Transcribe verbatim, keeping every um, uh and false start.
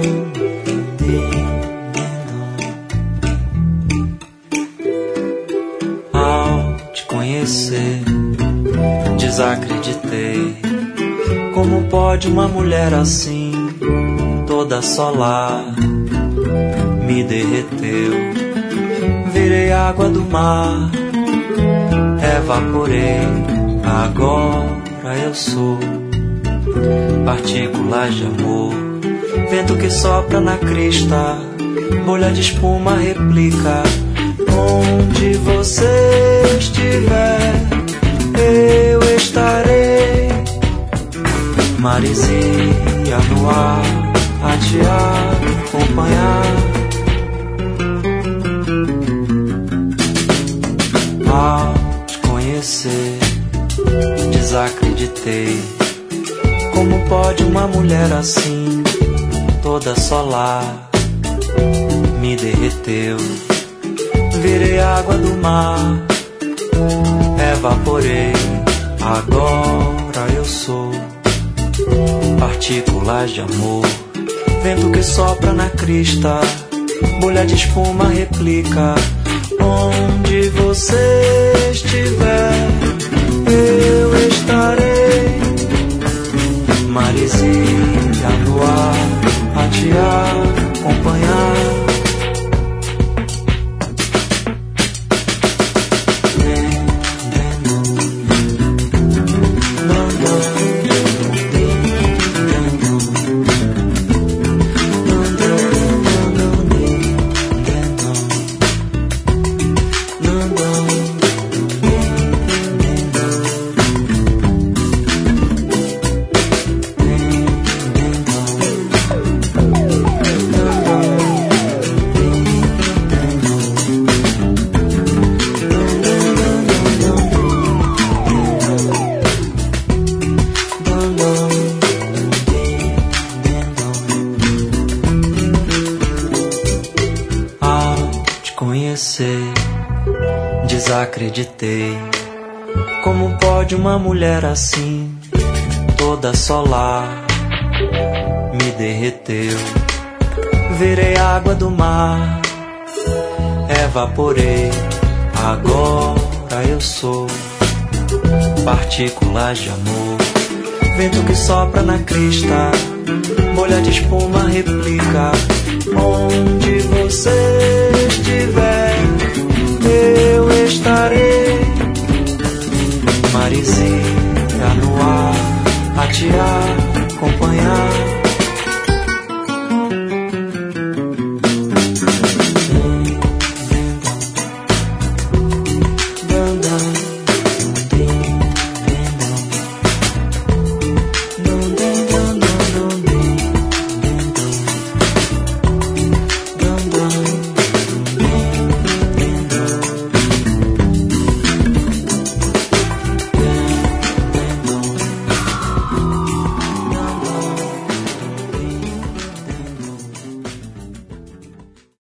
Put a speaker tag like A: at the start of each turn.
A: Ao te conhecer, desacreditei. Como pode uma mulher assim, toda solar, me derreteu. Virei água do mar, evaporei. Agora eu sou partículas de amor, vento que sopra na crista, bolha de espuma replica. Onde você estiver, eu estarei. Maresia no ar, a te acompanhar. Ao te conhecer, desacreditei. Como pode uma mulher assim, toda solar, me derreteu. Virei água do mar, evaporei. Agora eu sou partículas de amor, vento que sopra na crista, bolha de espuma replica. Onde você estiver, eu estarei. Maresia no ar, a te acompanhar. Desacreditei. Como pode uma mulher assim, toda solar, me derreteu. Virei água do mar, evaporei. Agora eu sou partículas de amor, vento que sopra na crista, bolha de espuma replica. Onde você estiver, eu estarei. Maresia no ar, a te